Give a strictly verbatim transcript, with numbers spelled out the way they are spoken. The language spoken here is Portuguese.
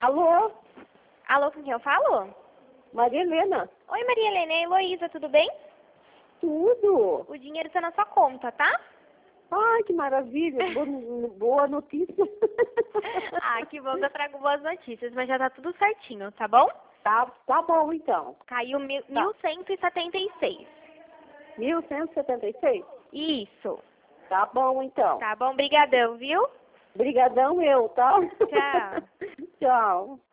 Alô? Alô, com quem eu falo? Maria Helena? Oi, Maria Helena, é Heloísa, tudo bem? Tudo? O dinheiro está na sua conta, tá? Ai, que maravilha, boa, boa notícia. Ah, que bom que eu trago boas notícias, mas já tá tudo certinho, tá bom? Tá, tá bom, então. Caiu mil, Tá. mil cento e setenta e seis. mil cento e setenta e seis? Isso. Tá bom, então. Tá bom, brigadão, viu? Brigadão eu, tá? Tchau. Tchau.